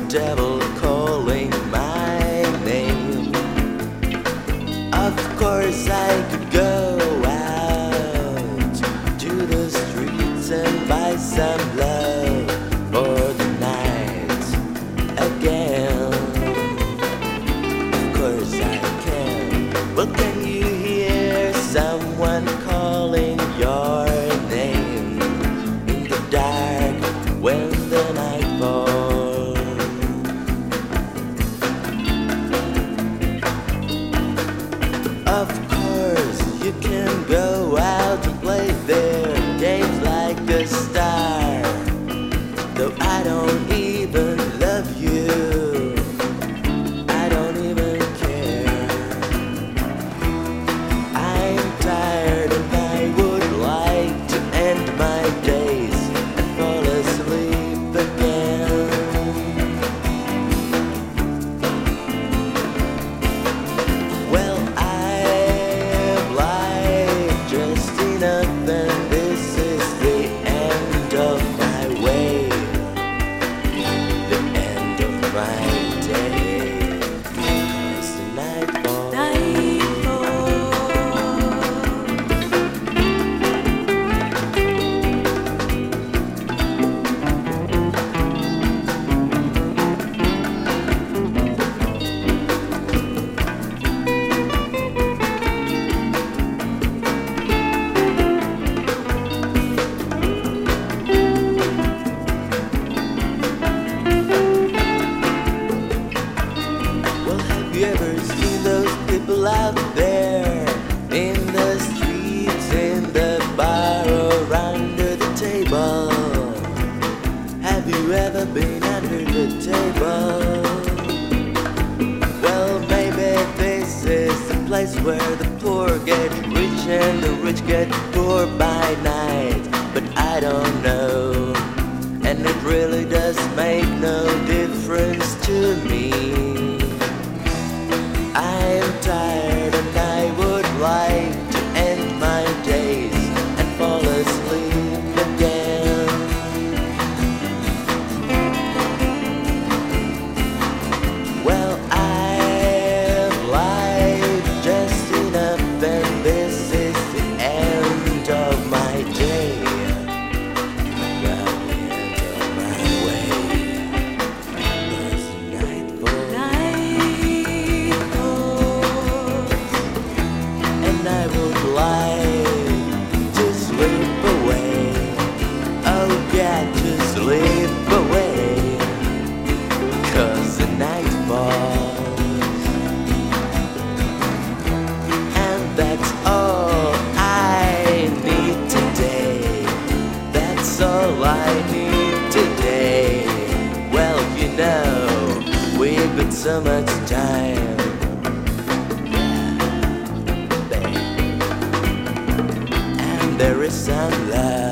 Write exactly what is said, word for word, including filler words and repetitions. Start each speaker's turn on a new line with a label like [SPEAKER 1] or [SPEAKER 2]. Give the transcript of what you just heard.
[SPEAKER 1] devil calling my name. Of course I could go out to the streets and buy some love for the night again. Of course I can. Well, can you hear someone calling your name in the dark when the night falls? Of course you can go out and play their games like a star, though I don't even love you, I don't even care. I'm tired and I would like to end my days and fall asleep again. Well, I've lied just enough, and this is the end of my way, the end of my day, 'cause the night falls. Well, have you ever seen those people out there in the streets, in the bar, or under the table? Have you ever been under the table? Well, maybe this is the place where the poor get rich and the rich get poor by night, but I don't know, and it really does make no difference to me. I'm tired and I would like to end my days and fall asleep again. Well, I've lied just enough, and this is the end of my day, well, the end of my way, 'cause the night falls. And I would like to sleep away, oh yeah, to sleep away, 'cause the night falls. And that's all I need today, that's all I need today. Well, you know, we've got so much time, there is some love.